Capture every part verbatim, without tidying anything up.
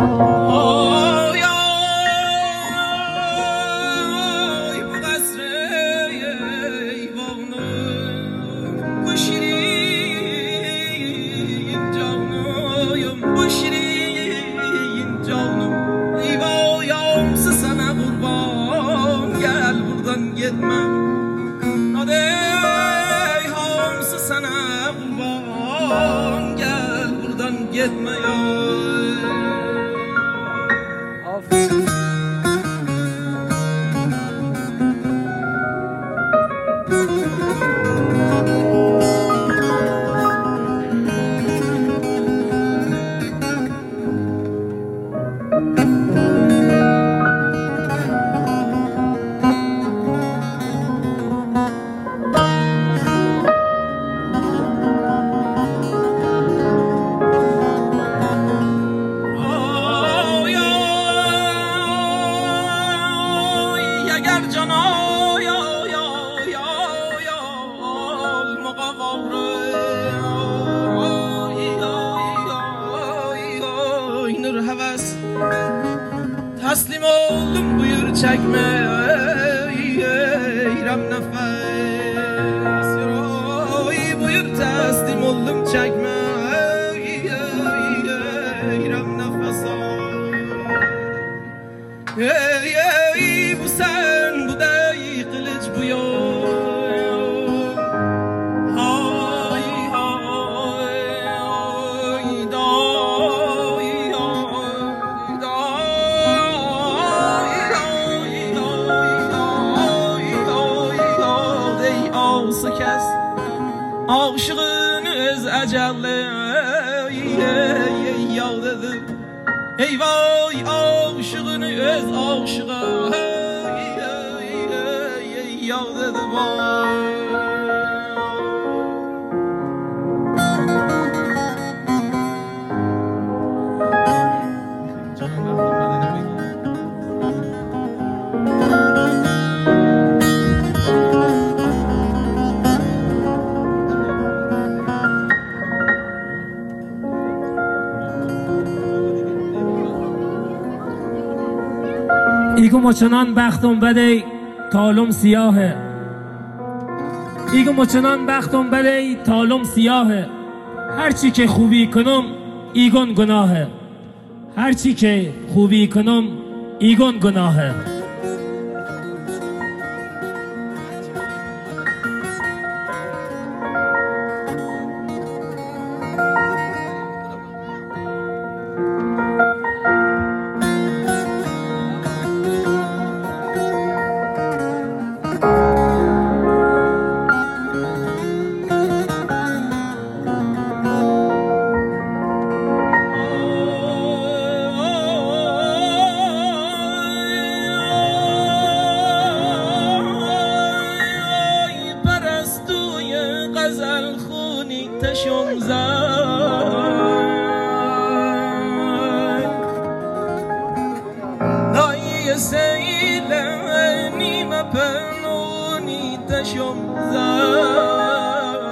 Teslim oldum buyur çekme eyrem nefes Oy buyur teslim oldum çekme eyrem nefes Ey ey bu sen bu dey kılıç bu yok Aşığın öz əcəlli yağdıdır Ey vay aşığın öz aşığa yağdıdır vay ایگو چنان بختم بده تالم سیاهه ایگو چنان بختم بده تالم سیاهه هرچی که خوبی کنم ایگون گناهه هرچی که خوبی کنم ایگون گناهه تشم زد نای سیل نیمه پنونی تشم زد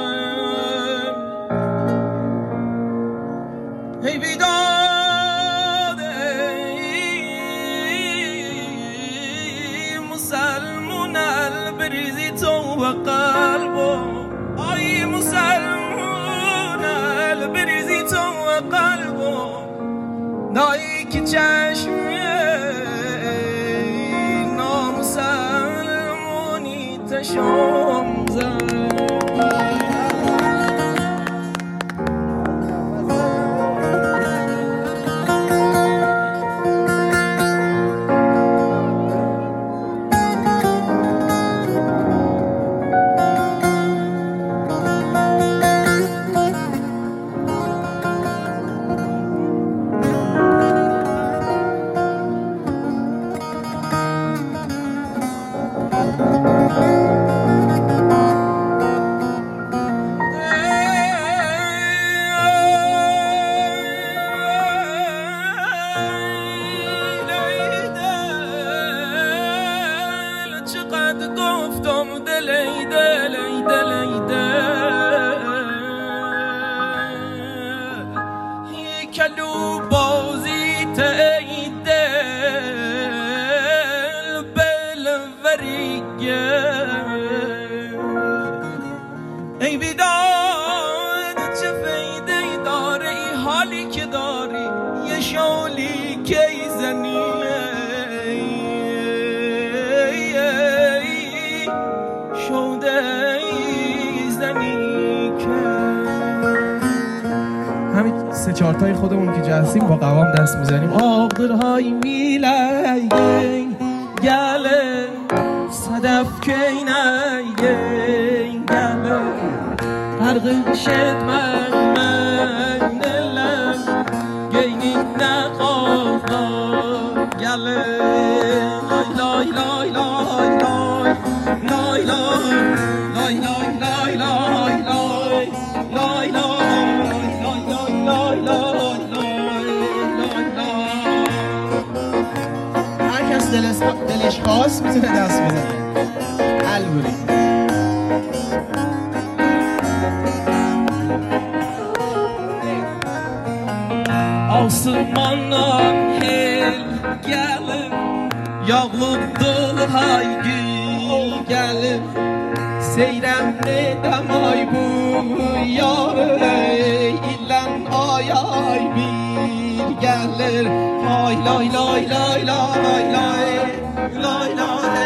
ای بیداد ای مسلمون البریزی تو و قلبو ای مسلمون البریزی تو و قلبو نایی که چشمی نامسلمونی تشم زد چارتای خودمون که جلسیم با قوام دست میزنیم. آقدرهای میلگین گله صدف کینگین گله فرق شد من من نلم گینی نخواه گله لای لای لای لای لای لای لای لای لای لای لای هر کس دلش خواست میتونه دست بزنه. البوری آسمانم هل گلم یاغلب دل های گل گلم سیرم ندم آی بو یاره ایلم آی آی بیر گلر آی لای لای لای لای لای لای لای